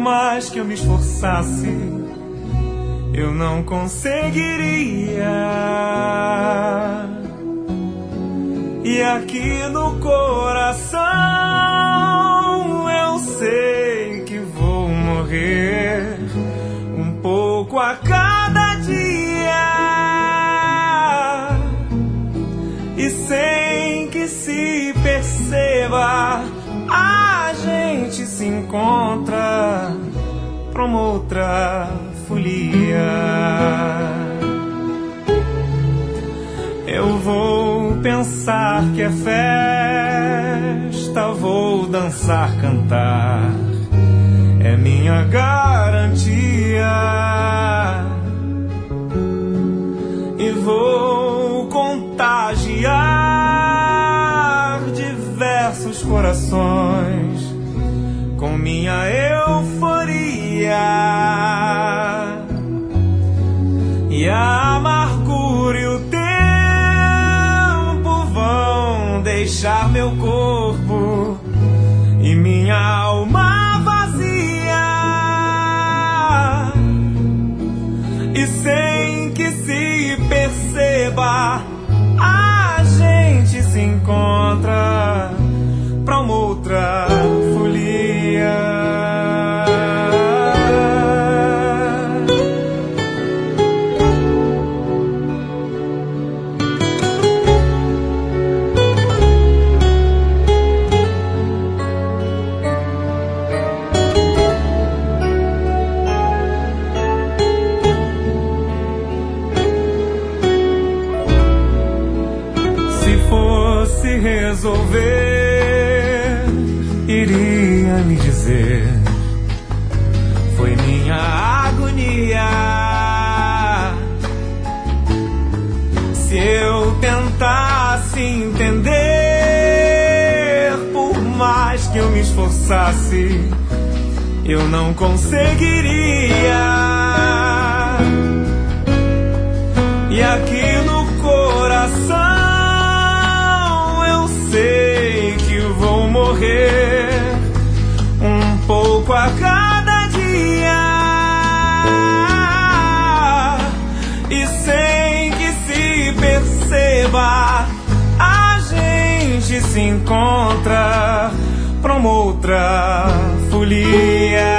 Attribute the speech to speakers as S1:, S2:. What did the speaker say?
S1: mais que eu me esforçasse, eu não conseguiria. E aqui no coração eu sei que vou morrer um pouco a cada dia, e sem que se perceba a gente se encontra pra uma outra folia. Eu vou pensar que é festa, vou dançar, cantar, é minha garantia. E vou contagiar diversos corações com minha euforia. E a amargura e o tempo vão deixar meu corpo e minha alma vazia. E sem que se perceba, a gente se encontra pra uma outra folia. Se resolver, iria me dizer, foi minha agonia. Se eu tentasse entender, por mais que eu me esforçasse, eu não conseguiria. E aqui no coração sei que vou morrer um pouco a cada dia, e sem que se perceba, a gente se encontra pra uma outra folia.